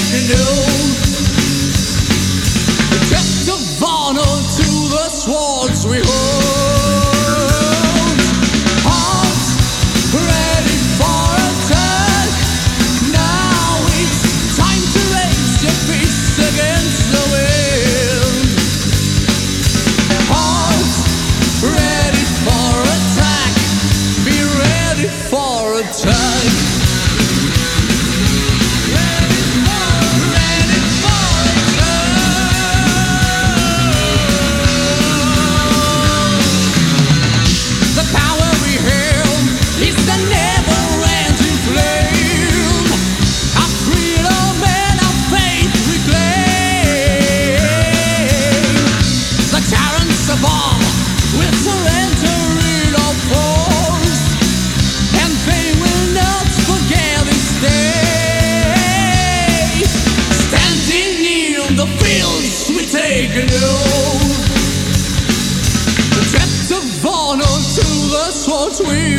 canoe. Just of honor to the swords we hold. Hearts ready for attack. Now it's time to raise your fists against the wind. Hearts ready for attack. Be ready for attack. Take a new debt of honor to the swords we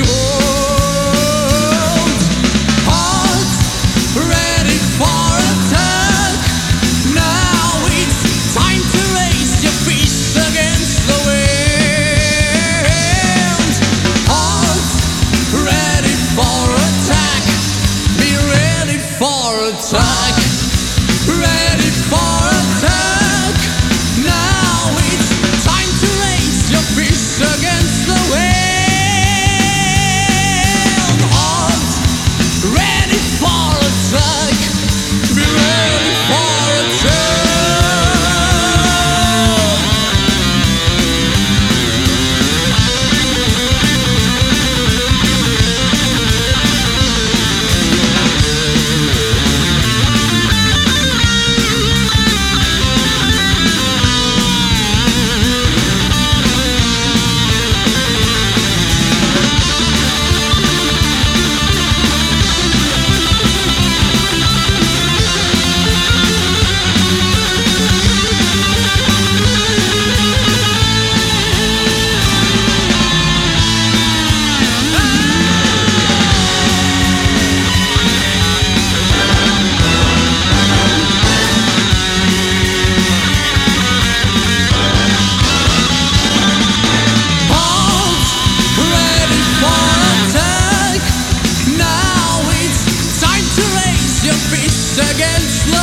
hold. Hearts ready for attack. Now it's time to raise your fists against the wind. Hearts ready for attack. Be ready for attack. Ready for attack. Now it's time to raise your fists against the wind. Hearts ready for attack. Be ready for attack. Against the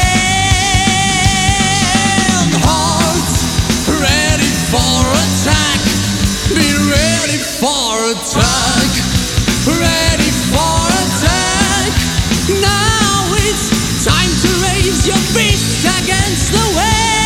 wind. Hearts ready for attack. Be ready for attack. Ready for attack. Now it's time to raise your fist against the wind.